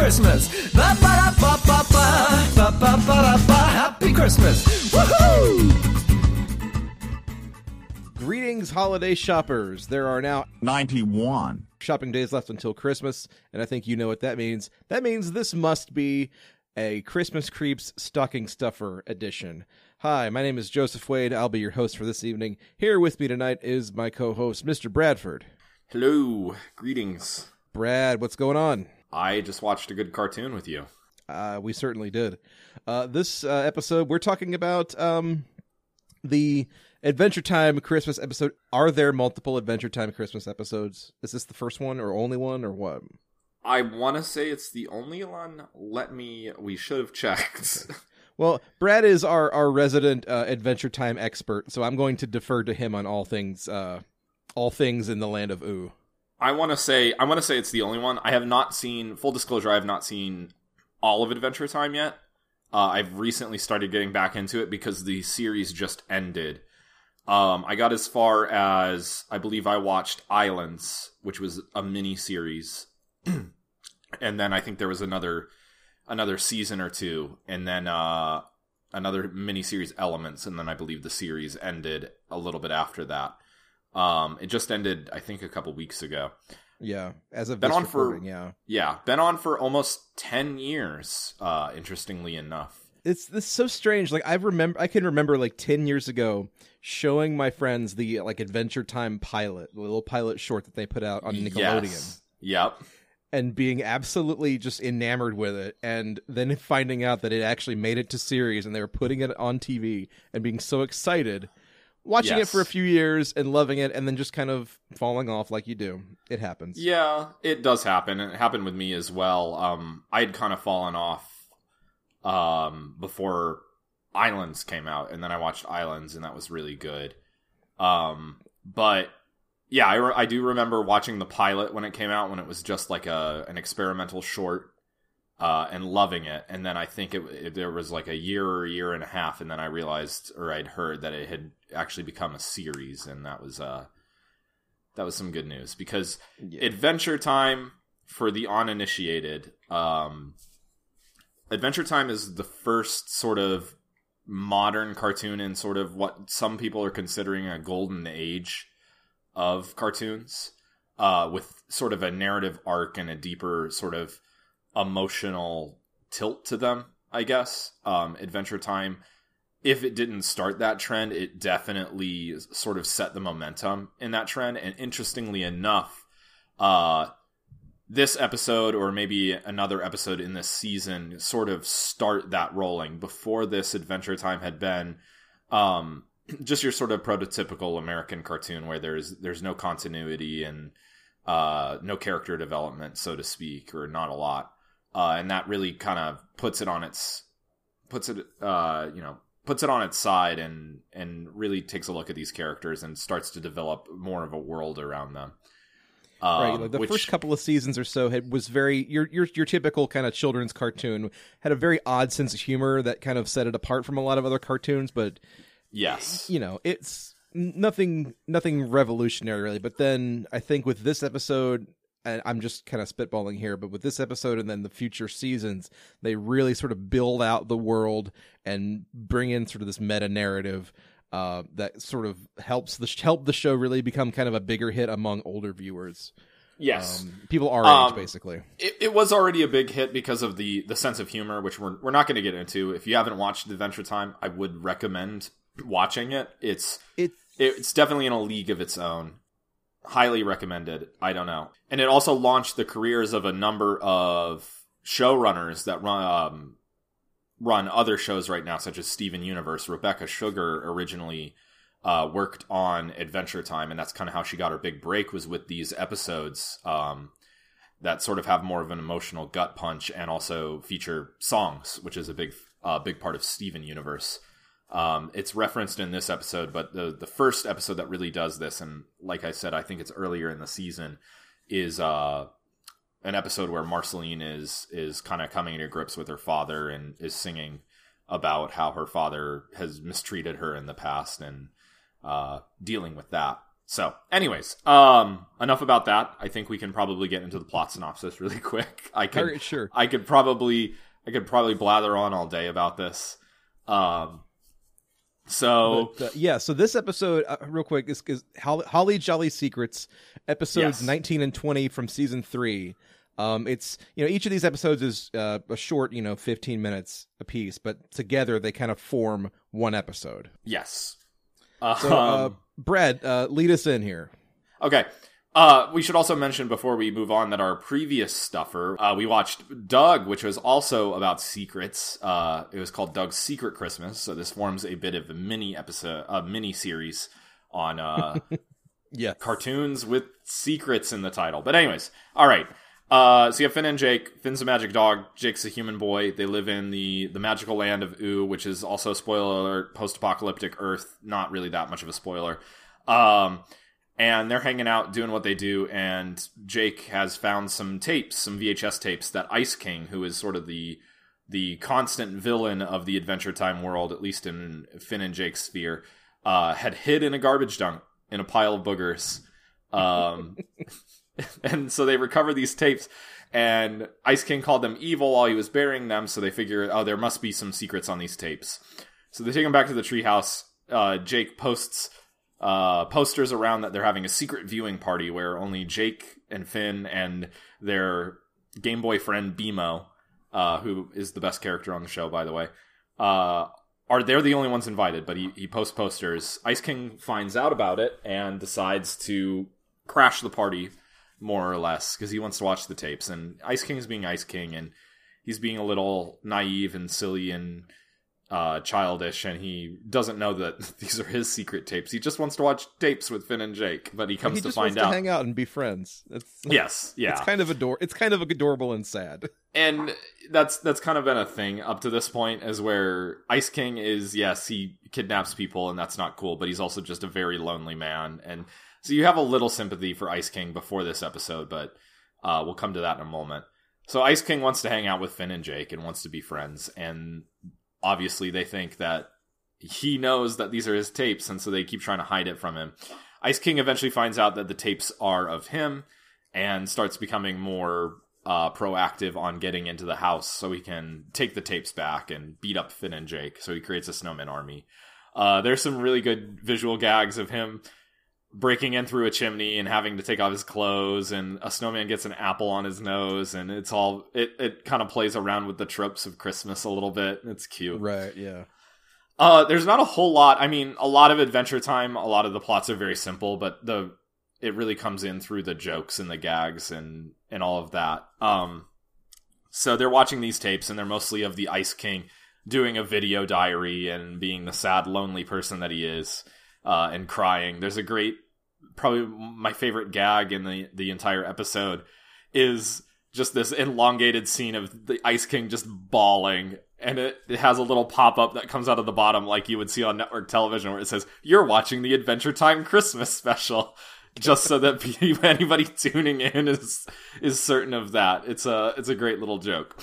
Christmas. Ba-ba-da-ba-ba-ba, ba-ba-ba-da-ba, Happy Christmas. Woohoo! Greetings, holiday shoppers. There are now 91 shopping days left until Christmas, and I think you know what that means. That means this must be a Christmas Creeps Stocking Stuffer edition. Hi, my name is Joseph Wade. I'll be your host for this evening. Here with me tonight is my co-host, Mr. Bradford. Hello. Greetings. Brad, what's going on? I just watched a good cartoon with you. We certainly did. This episode, we're talking about the Adventure Time Christmas episode. Are there multiple Adventure Time Christmas episodes? Is this the first one or only one or what? I want to say it's the only one. We should have checked. Well, Brad is our resident Adventure Time expert, so I'm going to defer to him on all things in the land of Ooh. I want to say it's the only one. I have not seen, full disclosure, I have not seen all of Adventure Time yet. I've recently started getting back into it because the series just ended. I got as far as, I believe I watched Islands, which was a mini-series. And then I think there was another season or two, and then another mini-series Elements, and then I believe the series ended a little bit after that. It just ended, I think, a couple weeks ago. Yeah, as of this recording, yeah. Yeah, been on for almost 10 years, interestingly enough. It's so strange. Like I can remember like 10 years ago showing my friends the like Adventure Time pilot, the little pilot short that they put out on Nickelodeon. Yes. Yep. And being absolutely just enamored with it, and then finding out that it actually made it to series and they were putting it on TV and being so excited, watching it for a few years and loving it, and then just kind of falling off like you do. It happens. Yeah, it does happen. It happened with me as well. I'd kind of fallen off before Islands came out, and then I watched Islands, and that was really good. But yeah, I do remember watching the pilot when it came out, when it was just like an experimental short, and loving it. And then I think there was like a year and a half, and then I realized, or I'd heard that it had actually become a series, and that was some good news, because Adventure Time, for the uninitiated, Adventure Time is the first sort of modern cartoon in sort of what some people are considering a golden age of cartoons, with sort of a narrative arc and a deeper sort of emotional tilt to them, I guess. Adventure Time, if it didn't start that trend, it definitely sort of set the momentum in that trend. And interestingly enough, this episode, or maybe another episode in this season, sort of start that rolling. Before this, Adventure Time had been just your sort of prototypical American cartoon where there's no continuity and no character development, so to speak, or not a lot. And that really kind of puts it on its side and really takes a look at these characters and starts to develop more of a world around them. Right, like the first couple of seasons or so was very your typical kind of children's cartoon, had a very odd sense of humor that kind of set it apart from a lot of other cartoons, but yes, it's nothing revolutionary really. But then I think with this episode, and I'm just kind of spitballing here, but with this episode and then the future seasons, they really sort of build out the world and bring in sort of this meta narrative that sort of help the show really become kind of a bigger hit among older viewers. Yes, people our age, basically. It was already a big hit because of the sense of humor, which we're not going to get into. If you haven't watched Adventure Time, I would recommend watching it. It's definitely in a league of its own. Highly recommended. I don't know. And it also launched the careers of a number of showrunners that run other shows right now, such as Steven Universe. Rebecca Sugar originally worked on Adventure Time, and that's kind of how she got her big break, was with these episodes that sort of have more of an emotional gut punch and also feature songs, which is a big part of Steven Universe. It's referenced in this episode, but the first episode that really does this, and like I said, I think it's earlier in the season, is an episode where Marceline is kind of coming to grips with her father and is singing about how her father has mistreated her in the past and dealing with that. So, anyways, enough about that. I think we can probably get into the plot synopsis really quick. Sure. I could probably blather on all day about this. So this episode, real quick, is Holly Jolly Secrets, episodes 19 and 20 from season 3. It's, each of these episodes is a short, 15 minutes a piece, but together they kind of form one episode. Yes. So, Brad, lead us in here. Okay. We should also mention before we move on that our previous stuffer, we watched Doug, which was also about secrets. It was called Doug's Secret Christmas. So this forms a bit of a mini series on cartoons with secrets in the title. But anyways, all right. So you have Finn and Jake. Finn's a magic dog. Jake's a human boy. They live in the magical land of Ooo, which is also, spoiler alert, post-apocalyptic Earth. Not really that much of a spoiler. And they're hanging out doing what they do, and Jake has found some tapes, some VHS tapes that Ice King, who is sort of the constant villain of the Adventure Time world, at least in Finn and Jake's sphere, had hid in a garbage dump in a pile of boogers. And so they recover these tapes, and Ice King called them evil while he was burying them, so they figure, there must be some secrets on these tapes. So they take them back to the treehouse. Jake posts posters around that they're having a secret viewing party where only Jake and Finn and their Game Boy friend BMO, who is the best character on the show, by the way, they're the only ones invited, but he posts posters. Ice King finds out about it and decides to crash the party, more or less, because he wants to watch the tapes. And Ice King is being Ice King, and he's being a little naive and silly and childish, and he doesn't know that these are his secret tapes. He just wants to watch tapes with Finn and Jake, but he comes to find out. He just wants to hang out and be friends. Yes, yeah. It's kind of adorable and sad. And that's kind of been a thing up to this point, is where Ice King is, yes, he kidnaps people, and that's not cool, but he's also just a very lonely man. And so you have a little sympathy for Ice King before this episode, but we'll come to that in a moment. So Ice King wants to hang out with Finn and Jake and wants to be friends, and obviously they think that he knows that these are his tapes, and so they keep trying to hide it from him. Ice King eventually finds out that the tapes are of him and starts becoming more proactive on getting into the house so he can take the tapes back and beat up Finn and Jake. So he creates a snowman army. There's some really good visual gags of him breaking in through a chimney and having to take off his clothes, and a snowman gets an apple on his nose, and it's all it kind of plays around with the tropes of Christmas a little bit. It's cute. Right, yeah. There's not a whole lot. I mean, a lot of Adventure Time, a lot of the plots are very simple, but it really comes in through the jokes and the gags and all of that. So they're watching these tapes, and they're mostly of the Ice King doing a video diary and being the sad, lonely person that he is. And crying. There's a great, probably my favorite gag in the entire episode is just this elongated scene of the Ice King just bawling, and it has a little pop-up that comes out of the bottom like you would see on network television where it says, "You're watching the Adventure Time Christmas special," just so that anybody tuning in is certain of that. It's a great little joke.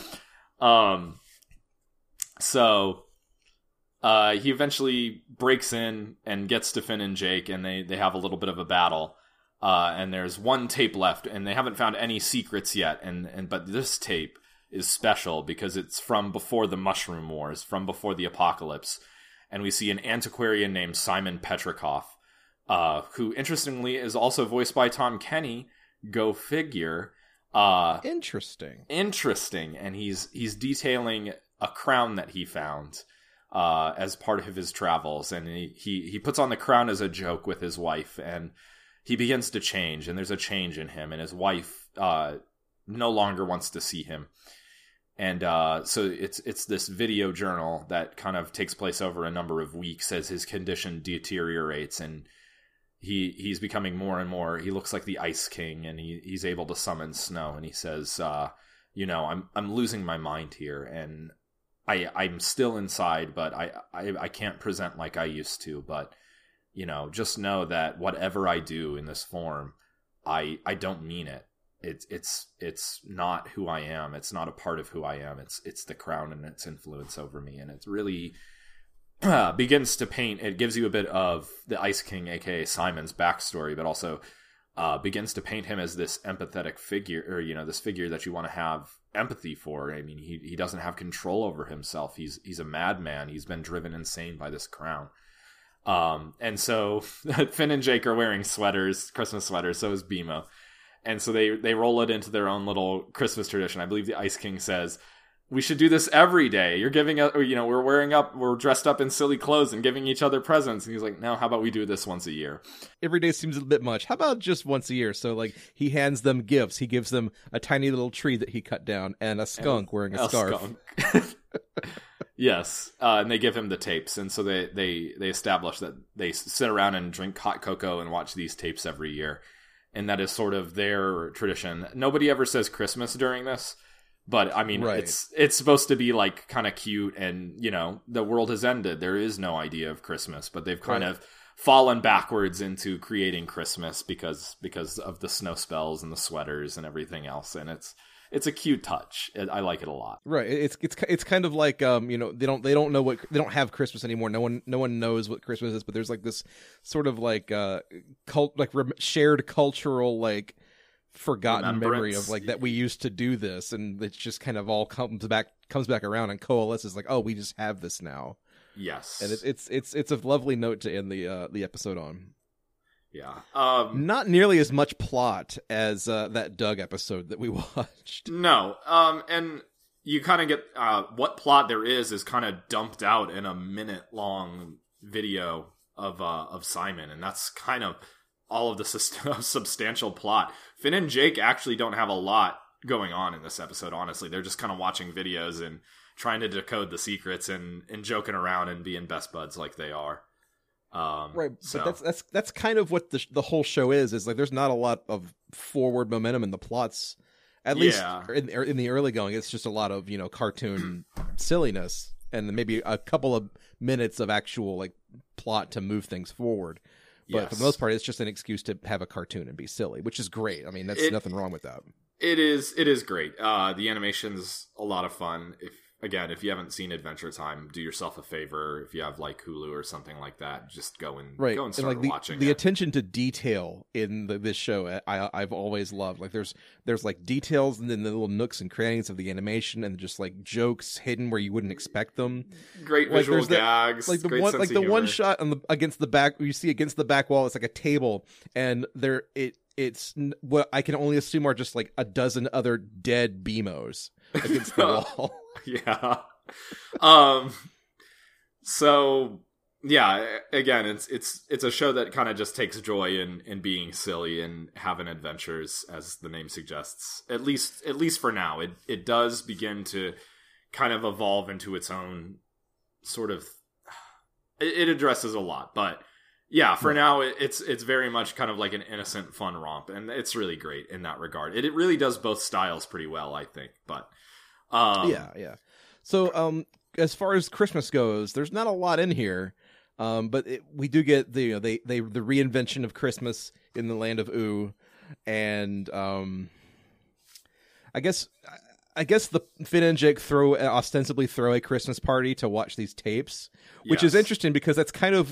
He eventually breaks in and gets to Finn and Jake, and they have a little bit of a battle. And there's one tape left, and they haven't found any secrets yet. But this tape is special because it's from before the Mushroom Wars, from before the apocalypse. And we see an antiquarian named Simon Petrikoff, who interestingly is also voiced by Tom Kenny. Go figure. Interesting. And he's detailing a crown that he found as part of his travels, and he puts on the crown as a joke with his wife, and he begins to change, and there's a change in him, and his wife no longer wants to see him. And so it's this video journal that kind of takes place over a number of weeks as his condition deteriorates, and he's becoming more and more, he looks like the Ice King, and he's able to summon snow, and he says, I'm losing my mind here, and I'm still inside, but I can't present like I used to. But, just know that whatever I do in this form, I don't mean it. It's not who I am. It's not a part of who I am. It's the crown and its influence over me. And it's really, begins to paint. It gives you a bit of the Ice King, aka Simon's backstory, but also begins to paint him as this empathetic figure, or this figure that you want to have empathy for. I mean, he doesn't have control over himself. He's a madman. He's been driven insane by this crown. And so Finn and Jake are wearing sweaters, Christmas sweaters. So is BMO. And so they roll it into their own little Christmas tradition. I believe the Ice King says, we should do this every day. You're giving us, we're dressed up in silly clothes and giving each other presents. And he's like, no, how about we do this once a year? Every day seems a bit much. How about just once a year? So like he hands them gifts. He gives them a tiny little tree that he cut down and a skunk wearing a scarf. Yes. And they give him the tapes. And so they establish that they sit around and drink hot cocoa and watch these tapes every year. And that is sort of their tradition. Nobody ever says Christmas during this. But I mean, right. It's supposed to be like kind of cute, and the world has ended. There is no idea of Christmas, but they've kind of fallen backwards into creating Christmas because of the snow spells and the sweaters and everything else. And it's a cute touch. I like it a lot. Right. It's kind of like they don't know what, they don't have Christmas anymore. No one knows what Christmas is, but there's like this sort of like shared cultural like forgotten memory of like that we used to do this, and it just kind of all comes back around and coalesces like, oh, we just have this now. Yes. And it's a lovely note to end the episode on. Yeah. Not nearly as much plot as that Doug episode that we watched. No. And you kind of get what plot there is kind of dumped out in a minute-long video of Simon, and that's kind of all of the substantial plot. Finn and Jake actually don't have a lot going on in this episode, honestly. They're just kind of watching videos and trying to decode the secrets and joking around and being best buds like they are. Right, so. But that's kind of what the whole show is like there's not a lot of forward momentum in the plots, at least in the early going. It's just a lot of cartoon silliness and maybe a couple of minutes of actual like plot to move things forward. But for the most part, it's just an excuse to have a cartoon and be silly, which is great. I mean, that's nothing wrong with that. It is great. The animation's a lot of fun. If you haven't seen Adventure Time, do yourself a favor. If you have like Hulu or something like that, just go and start watching. The attention to detail in this show, I've always loved. Like there's like details and then the little nooks and crannies of the animation, and just like jokes hidden where you wouldn't expect them. Great visual gags. Like the one shot against the back, you see against the back wall. It's like a table, and it's what I can only assume are just like a dozen other dead BMOs against the wall. Yeah. So yeah, again, it's a show that kind of just takes joy in being silly and having adventures, as the name suggests. At least for now, it does begin to kind of evolve into its own sort of. It addresses a lot, but yeah, for now, it's very much kind of like an innocent, fun romp, and it's really great in that regard. It really does both styles pretty well, I think. But yeah. So as far as Christmas goes, there's not a lot in here, but we do get the reinvention of Christmas in the land of Ooo, and I guess the Finn and Jake ostensibly throw a Christmas party to watch these tapes, which is interesting because that's kind of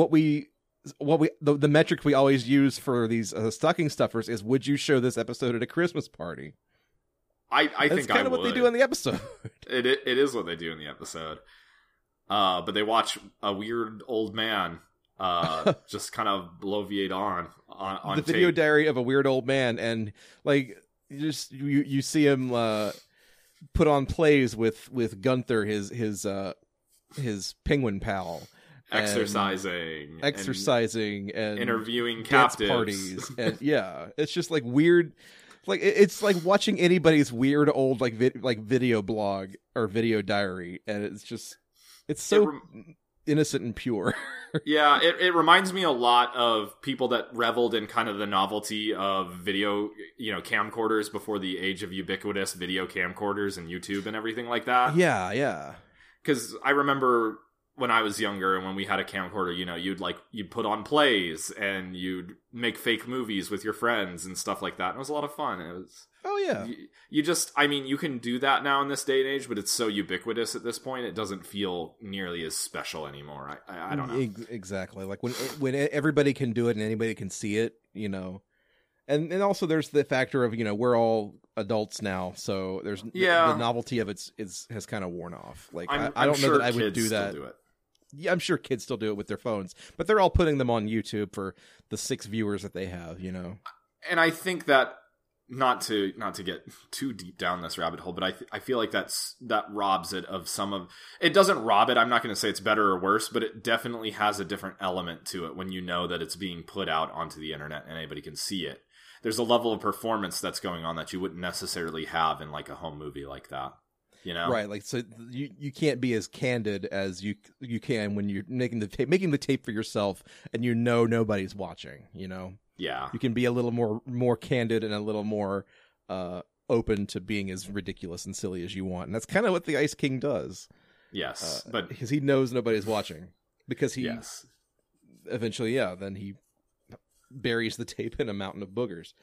the metric we always use for these stocking stuffers is, would you show this episode at a Christmas party? I think that's kind of what they do in the episode. It is what they do in the episode. But they watch a weird old man just kind of bloviate on the tape. Video diary of a weird old man, and like you see him put on plays with Gunther, his penguin pal. Exercising and interviewing captives parties, and it's just like weird. Like it's like watching anybody's weird old like video blog or video diary, and it's so innocent and pure. Yeah, it reminds me a lot of people that reveled in kind of the novelty of video, camcorders before the age of ubiquitous video camcorders and YouTube and everything like that. Yeah. Because I remember when I was younger and when we had a camcorder, you'd put on plays and you'd make fake movies with your friends and stuff like that. And it was a lot of fun. It was. Oh yeah. You can do that now in this day and age, but it's so ubiquitous at this point. It doesn't feel nearly as special anymore. I don't know. Exactly. Like when everybody can do it and anybody can see it, and also there's the factor of, we're all adults now. So there's the novelty of it has kind of worn off. Like, I don't know that I would do that. Do it. Yeah, I'm sure kids still do it with their phones, but they're all putting them on YouTube for the 6 viewers that they have, And I think that, not to get too deep down this rabbit hole, but I feel like that robs it of some of it. Doesn't rob it. I'm not going to say it's better or worse, but it definitely has a different element to it when you know that it's being put out onto the internet and anybody can see it. There's a level of performance that's going on that you wouldn't necessarily have in like a home movie like that. Right? Like, so you can't be as candid as you can when you're making the tape for yourself and nobody's watching. Yeah, you can be a little more candid and a little more open to being as ridiculous and silly as you want, and that's kind of what the Ice King does. Yes, but because he knows nobody's watching, because he eventually, then he buries the tape in a mountain of boogers.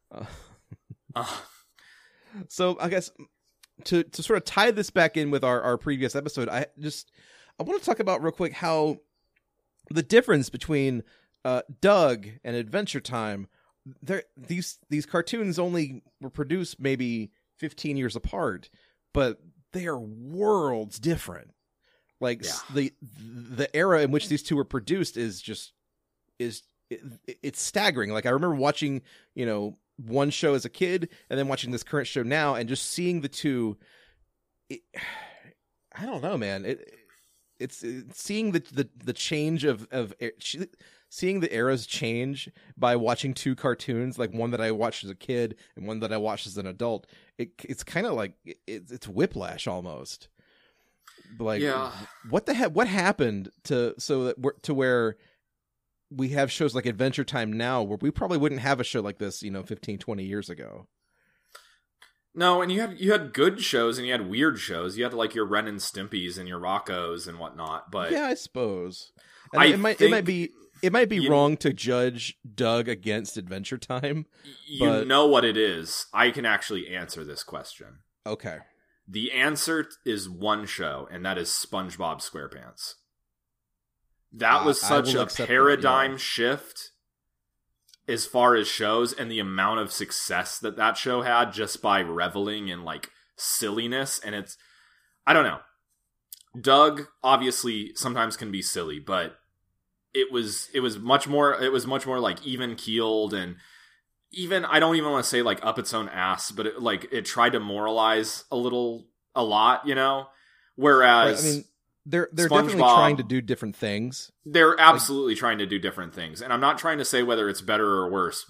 So I guess to sort of tie this back in with our previous episode, I want to talk about real quick how the difference between Doug and Adventure Time, these cartoons only were produced maybe 15 years apart, but they are worlds different. Like, the era in which these two were produced it's staggering. Like, I remember watching, one show as a kid and then watching this current show now and just seeing the two. I don't know, man. It's seeing the change of seeing the eras change by watching two cartoons, like one that I watched as a kid and one that I watched as an adult. It's kind of like it's whiplash almost. Like, what the heck? What happened to where we have shows like Adventure Time now, where we probably wouldn't have a show like this, 15, 20 years ago. No, and you had good shows and you had weird shows. You had like your Ren and Stimpies and your Roccos and whatnot. But yeah, I suppose. And it might be wrong to judge Doug against Adventure Time. You know what it is. I can actually answer this question. Okay. The answer is one show, and that is SpongeBob SquarePants. That was such a paradigm shift as far as shows and the amount of success that show had just by reveling in like silliness. And I don't know. Doug obviously sometimes can be silly, but it was much more like even keeled, and even, I don't even want to say like up its own ass, but it tried to moralize a lot, whereas, right, I mean, they're definitely trying to do different things. They're absolutely trying to do different things. And I'm not trying to say whether it's better or worse,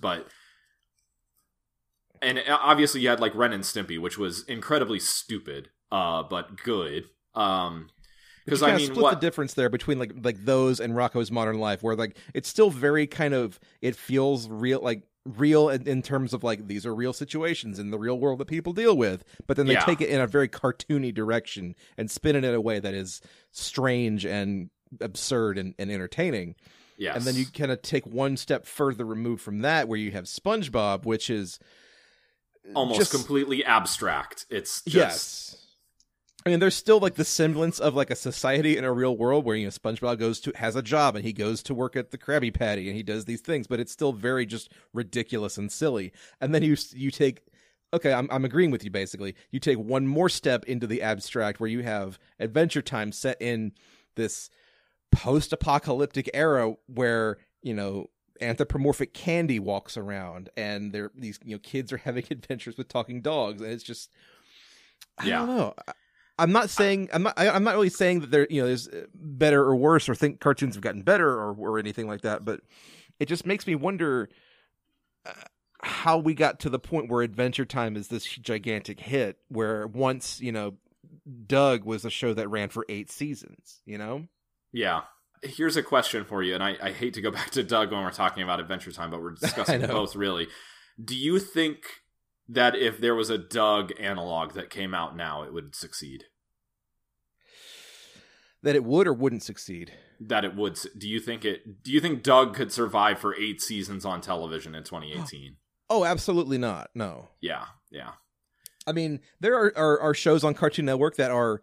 and obviously you had like Ren and Stimpy, which was incredibly stupid, but good. Because I mean, split the difference there between like those and Rocko's Modern Life, where like it's still very kind of, it feels real in terms of like, these are real situations in the real world that people deal with, but then they take it in a very cartoony direction and spin it in a way that is strange and absurd and entertaining. Yes. And then you kind of take one step further removed from that, where you have SpongeBob, which is almost completely abstract. It's just... Yes. I mean, there's still like the semblance of like a society in a real world where, SpongeBob has a job and he goes to work at the Krabby Patty and he does these things, but it's still very just ridiculous and silly. And then you take, okay, I'm agreeing with you basically. You take one more step into the abstract, where you have Adventure Time set in this post-apocalyptic era where, anthropomorphic candy walks around and these kids are having adventures with talking dogs, and it's just, I don't know. I'm not really saying that there's better or worse, or think cartoons have gotten better or anything like that, but it just makes me wonder how we got to the point where Adventure Time is this gigantic hit, where once, Doug was a show that ran for 8 seasons, Yeah. Here's a question for you, and I hate to go back to Doug when we're talking about Adventure Time, but we're discussing both really. Do you think that if there was a Doug analog that came out now, it would succeed? That it would or wouldn't succeed? That it would. Do you think Doug could survive for 8 seasons on television in 2018? Oh, absolutely not. No. Yeah. I mean, there are shows on Cartoon Network that are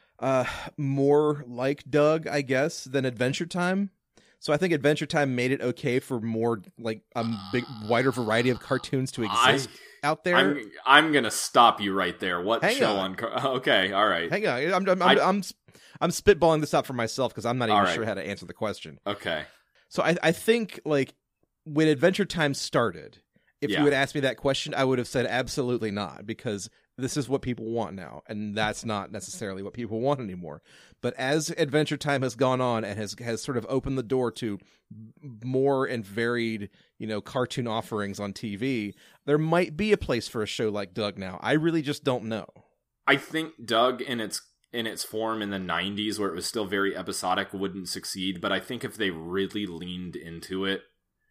more like Doug, I guess, than Adventure Time. So I think Adventure Time made it okay for more like a wider variety of cartoons to exist out there. I'm gonna stop you right there. What Hang show on? Okay, all right. Hang on, I'm spitballing this out for myself because I'm not even sure how to answer the question. Okay. So I think like when Adventure Time started, if you had asked me that question, I would have said absolutely not, because this is what people want now, and that's not necessarily what people want anymore. But as Adventure Time has gone on and has sort of opened the door to more and varied, cartoon offerings on TV, there might be a place for a show like Doug now. I really just don't know. I think Doug in its form in the 90s, where it was still very episodic, wouldn't succeed. But I think if they really leaned into it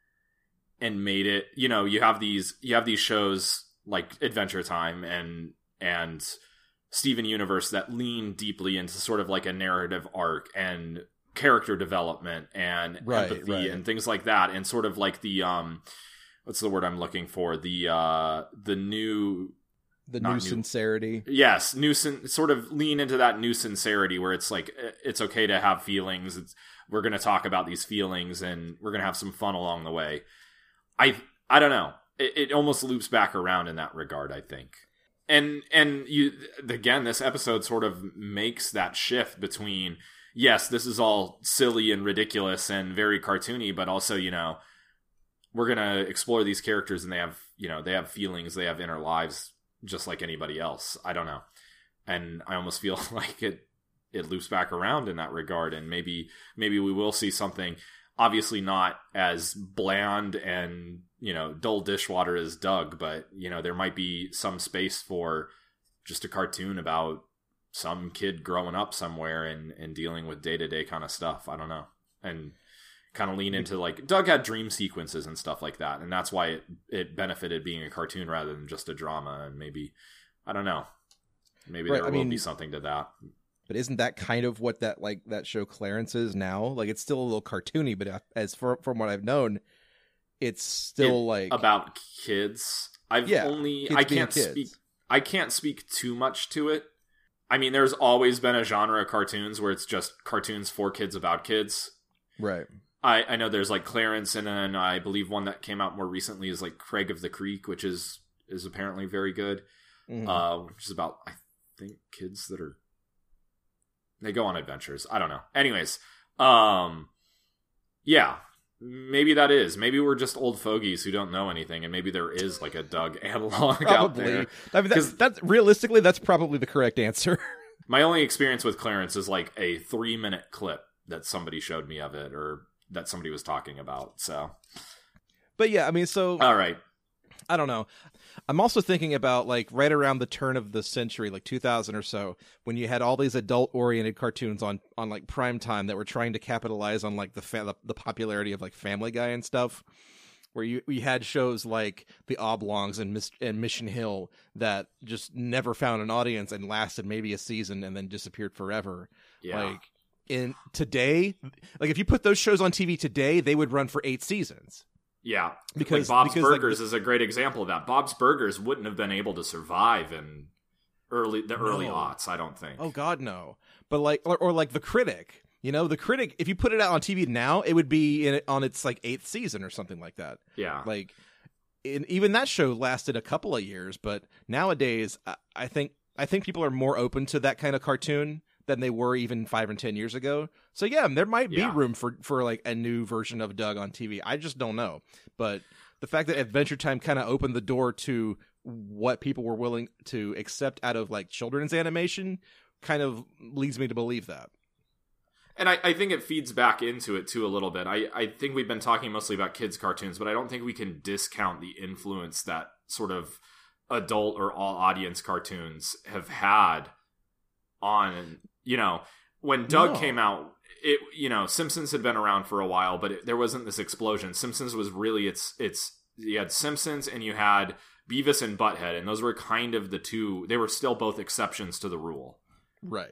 and made it, you have these shows like Adventure Time and Steven Universe that lean deeply into sort of like a narrative arc and character development and empathy and things like that, and sort of like the what's the word I'm looking for, the new sincerity. Yes, sort of lean into that new sincerity where it's like it's okay to have feelings. We're going to talk about these feelings and we're going to have some fun along the way. I don't know. It almost loops back around in that regard, I think. And you again, this episode sort of makes that shift between, yes, this is all silly and ridiculous and very cartoony, but also, we're going to explore these characters and they have feelings, they have inner lives just like anybody else. I don't know. And I almost feel like it loops back around in that regard, and maybe we will see something obviously not as bland and dull dishwater as Doug, but there might be some space for just a cartoon about some kid growing up somewhere and dealing with day-to-day kind of stuff. I don't know. And kind of lean into like Doug had dream sequences and stuff like that, and that's why it benefited being a cartoon rather than just a drama. And maybe, I don't know, maybe there will be something to that. But isn't that kind of what that show Clarence is now? Like, it's still a little cartoony, but from what I've known, it's still like about kids. I can't speak too much to it. I mean, there's always been a genre of cartoons where it's just cartoons for kids about kids. Right. I know there's like Clarence, and then I believe one that came out more recently is like Craig of the Creek, which is apparently very good. Mm-hmm. Which is about, I think, kids that they go on adventures. I don't know. Anyways, yeah, maybe that is. Maybe we're just old fogies who don't know anything, and maybe there is like a Doug analog out there. I mean, that's realistically, that's probably the correct answer. My only experience with Clarence is like a 3-minute clip that somebody showed me of it, or that somebody was talking about. So, but yeah, I mean, so all right. I don't know. I'm also thinking about like right around the turn of the century, like 2000 or so, when you had all these adult-oriented cartoons on like prime time that were trying to capitalize on like the popularity of like Family Guy and stuff, where you had shows like The Oblongs and Mission Hill that just never found an audience and lasted maybe a season and then disappeared forever. Yeah. Like in today, like if you put those shows on TV today, they would run for 8 seasons. Yeah, because Bob's Burgers is a great example of that. Bob's Burgers wouldn't have been able to survive in early aughts, I don't think. Oh God, no. But like, or like The Critic. The Critic, if you put it out on TV now, it would be on its like 8th season or something like that. Yeah, like even that show lasted a couple of years, but nowadays, I think people are more open to that kind of cartoon than they were even 5 and 10 years ago. So yeah, there might be room for like a new version of Doug on TV. I just don't know. But the fact that Adventure Time kind of opened the door to what people were willing to accept out of like children's animation kind of leads me to believe that. And I think it feeds back into it too a little bit. I think we've been talking mostly about kids' cartoons, but I don't think we can discount the influence that sort of adult or all audience cartoons have had on, when Doug came out, Simpsons had been around for a while, but there wasn't this explosion. Simpsons was really you had Simpsons and you had Beavis and Butthead, and those were kind of the two. They were still both exceptions to the rule. Right.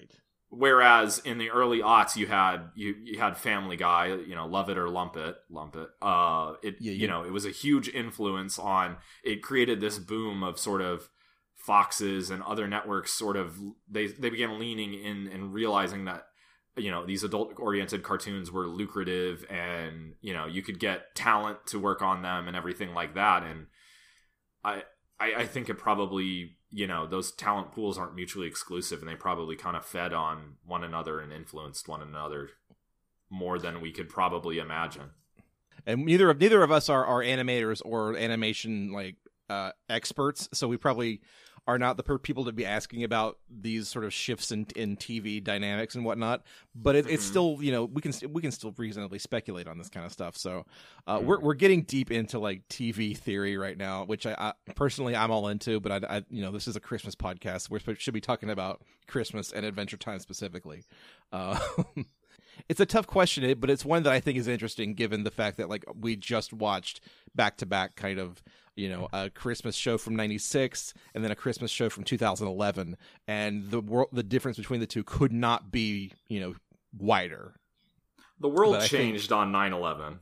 Whereas in the early aughts, you had Family Guy, love it or lump it. It was a huge influence on. It created this boom of sort of Foxes and other networks. Sort of they began leaning in and realizing that these adult oriented cartoons were lucrative, and you could get talent to work on them and everything like that. And I think it probably. Those talent pools aren't mutually exclusive, and they probably kind of fed on one another and influenced one another more than we could probably imagine. And neither of us are animators or animation experts, so we probably are not the people to be asking about these sort of shifts in TV dynamics and whatnot. But it's still, we can still reasonably speculate on this kind of stuff. So we're getting deep into TV theory right now, which I personally I'm all into. But I this is a Christmas podcast. We should be talking about Christmas and Adventure Time specifically. It's a tough question, but it's one that I think is interesting given the fact that we just watched back to back kind of. A Christmas show from '96 and then a Christmas show from 2011, and the difference between the two could not be, wider. The world changed on 9/11.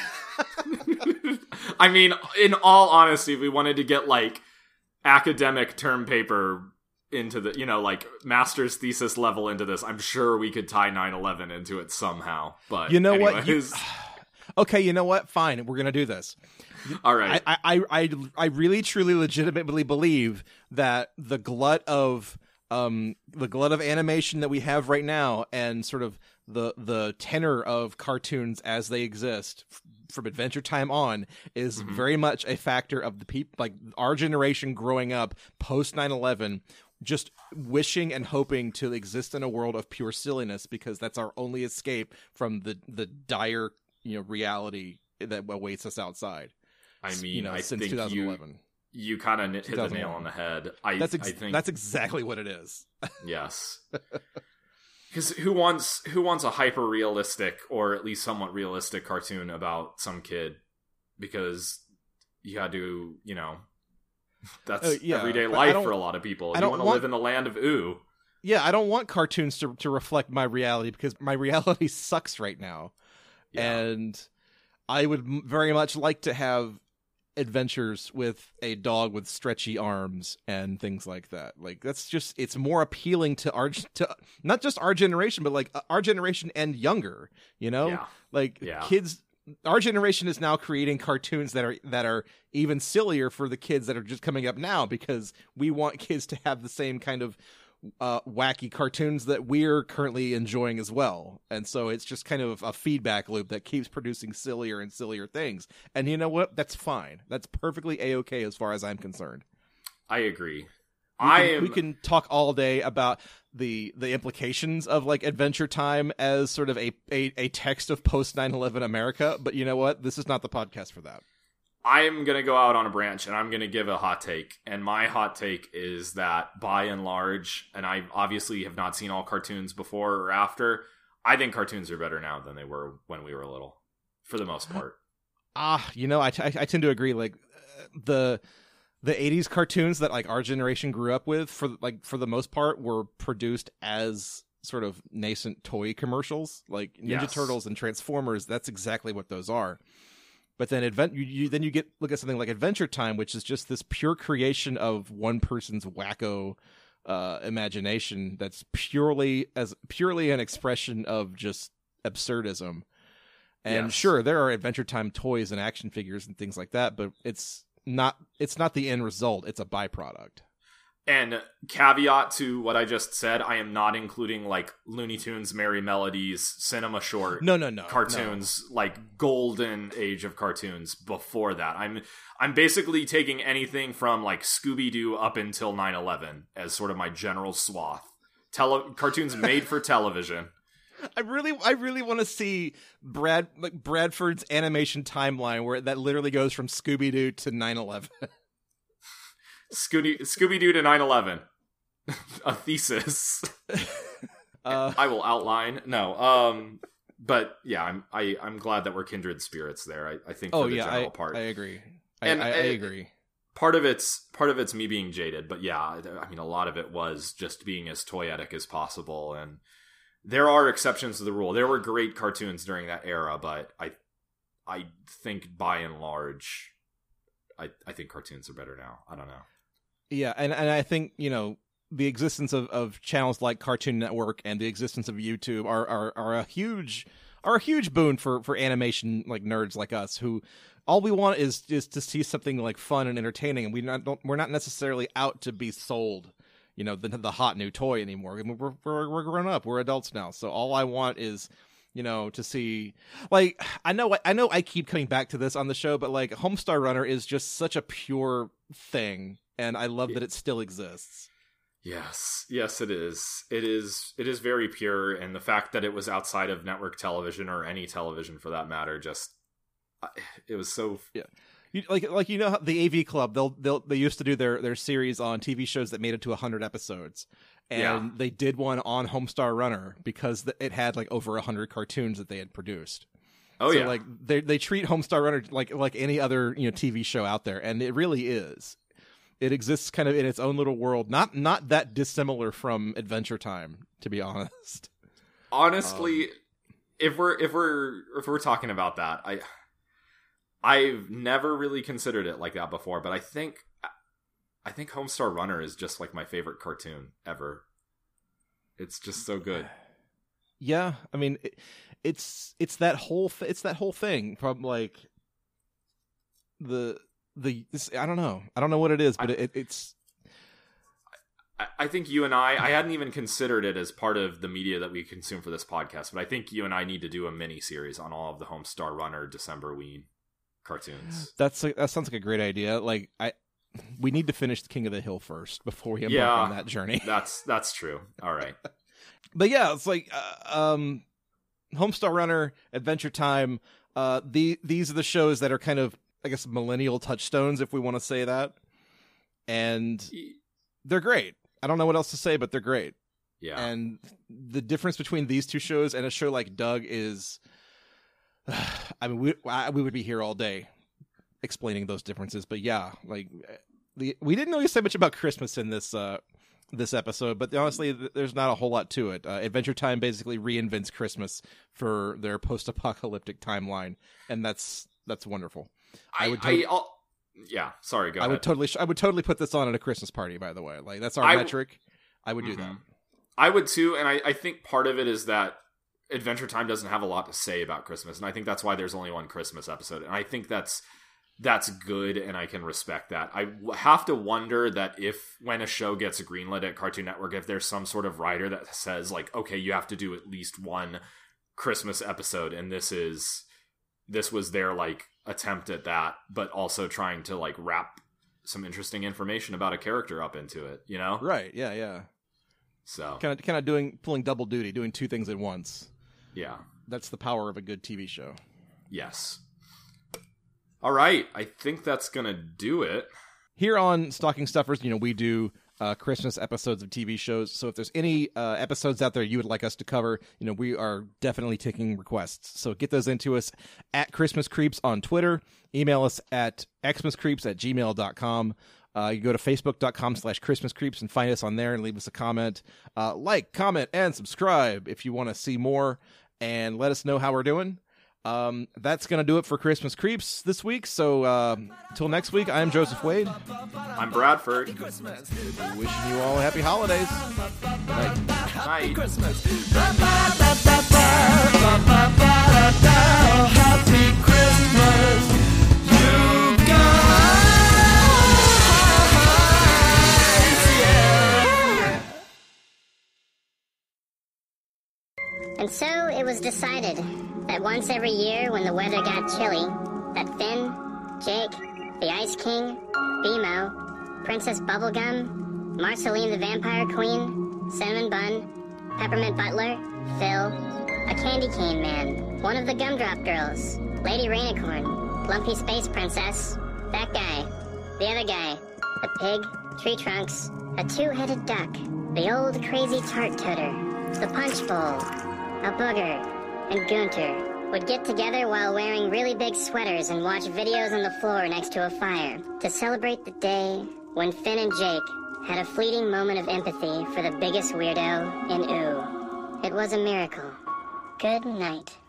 I mean, in all honesty, if we wanted to get academic term paper into the, master's thesis level into this, I'm sure we could tie 9/11 into it somehow. But anyways. Okay, you know what? Fine, we're gonna do this. All right. I really, truly, legitimately believe that the glut of animation that we have right now, and sort of the tenor of cartoons as they exist from Adventure Time on, is very much a factor of the people, our generation growing up post 9/11, just wishing and hoping to exist in a world of pure silliness, because that's our only escape from the dire reality that awaits us outside. I mean, I since think 2011. You kind of hit the nail on the head. I think that's exactly what it is. Yes. Because who wants a hyper realistic or at least somewhat realistic cartoon about some kid? Because you had to, that's everyday life for a lot of people. You want to live in the land of ooh. Yeah, I don't want cartoons to reflect my reality, because my reality sucks right now. Yeah. And I would very much like to have adventures with a dog with stretchy arms and things like that. That's just, it's more appealing to not just our generation, but our generation and younger, kids. Our generation is now creating cartoons that are even sillier for the kids that are just coming up now, because we want kids to have the same kind of wacky cartoons that we're currently enjoying as well. And so it's just kind of a feedback loop that keeps producing sillier and sillier things. And you know what? That's fine. That's perfectly A-okay as far as I'm concerned. I agree. We can talk all day about the implications of Adventure Time as sort of a text of post 9/11 America, but you know what? This is not the podcast for that. I'm going to go out on a branch, and I'm going to give a hot take. And my hot take is that, by and large, and I obviously have not seen all cartoons before or after, I think cartoons are better now than they were when we were little, for the most part. I tend to agree. The 80s cartoons that our generation grew up with, for the most part, were produced as sort of nascent toy commercials, like Ninja Turtles and Transformers. That's exactly what those are. But then you look at something like Adventure Time, which is just this pure creation of one person's wacko imagination. That's purely an expression of just absurdism. And sure, there are Adventure Time toys and action figures and things like that, but it's not the end result. It's a byproduct. And caveat to what I just said, I am not including Looney Tunes, Merry Melodies, Cinema Short, no cartoons, golden age of cartoons before that. I'm basically taking anything from Scooby-Doo up until 9/11 as sort of my general swath. Cartoons made for television. I really want to see Bradford's animation timeline where that literally goes from Scooby-Doo to 9/11. Scooby-Doo to 9/11. A thesis. I will outline. No. But yeah, I'm glad that we're kindred spirits there. I think for the general part. I agree. I agree. part of it's me being jaded, but yeah, I mean, a lot of it was just being as toyetic as possible, and there are exceptions to the rule. There were great cartoons during that era, but I think by and large, I think cartoons are better now. I don't know. Yeah, and I think, the existence of channels like Cartoon Network and the existence of YouTube are a huge boon for animation like nerds like us, who all we want is to see something like fun and entertaining, and we're not necessarily out to be sold, the hot new toy anymore. I mean, we're grown up, we're adults now, so all I want is to see, like, I know I keep coming back to this on the show, but like Homestar Runner is just such a pure thing, and I love that it still exists. Yes, it is. It is very pure, and the fact that it was outside of network television or any television for that matter, it was so. Yeah, the AV Club, they used to do their series on TV shows that made it to 100 episodes. And they did one on Homestar Runner because it had like over 100 cartoons that they had produced. Oh, so, yeah. Like they treat Homestar Runner like any other TV show out there, and it really is. It exists kind of in its own little world, not that dissimilar from Adventure Time, to be honest. Honestly, if we're talking about that, I've never really considered it like that before, but I think Homestar Runner is just like my favorite cartoon ever. It's just so good. Yeah, I mean, it's that whole thing from like I don't know what it is, but it's. I think you and I hadn't even considered it as part of the media that we consume for this podcast, but I think you and I need to do a mini series on all of the Homestar Runner Decemberween cartoons. That sounds like a great idea. Like we need to finish the King of the Hill first before we embark on that journey. That's true. All right. But yeah, it's like Homestar Runner, Adventure Time. These are the shows that are kind of, I guess, millennial touchstones, if we want to say that. And they're great. I don't know what else to say, but they're great. Yeah. And the difference between these two shows and a show like Doug is, I mean, we would be here all day explaining those differences. But yeah, like we didn't really say much about Christmas in this episode, but honestly, there's not a whole lot to it. Adventure Time basically reinvents Christmas for their post-apocalyptic timeline, and that's wonderful. Sorry, go ahead. I would totally put this on at a Christmas party, by the way. Like, that's our metric. I would do that. I would too, and I think part of it is that Adventure Time doesn't have a lot to say about Christmas, and I think that's why there's only one Christmas episode, and I think that's good, and I can respect that. I have to wonder that when a show gets greenlit at Cartoon Network, if there's some sort of writer that says, like, okay, you have to do at least one Christmas episode, and this was their, like, attempt at that, but also trying to, like, wrap some interesting information about a character up into it, you know? Right, yeah. So kind of pulling double duty, doing two things at once. Yeah. That's the power of a good TV show. Yes. All right, I think that's going to do it. Here on Stocking Stuffers, we do Christmas episodes of TV shows. So if there's any episodes out there you would like us to cover, we are definitely taking requests. So get those into us at Christmas Creeps on Twitter. Email us at xmascreeps@gmail.com. You go to facebook.com/Christmas Creeps and find us on there and leave us a comment. Like, comment, and subscribe if you want to see more, and let us know how we're doing. That's going to do it for Christmas Creeps this week. So, till next week, I'm Joseph Wade. I'm Bradford. Wishing you all happy holidays. Good night. Happy Christmas. Happy Christmas. You guys. Yeah. And so it was decided that once every year when the weather got chilly, that Finn, Jake, the Ice King, BMO, Princess Bubblegum, Marceline the Vampire Queen, Cinnamon Bun, Peppermint Butler, Phil, a Candy Cane Man, one of the Gumdrop Girls, Lady Rainicorn, Lumpy Space Princess, that guy, the other guy, the pig, Tree Trunks, a two-headed duck, the old crazy tart toter, the Punch Bowl, a booger, and Gunter would get together while wearing really big sweaters and watch videos on the floor next to a fire to celebrate the day when Finn and Jake had a fleeting moment of empathy for the biggest weirdo in OO. It was a miracle. Good night.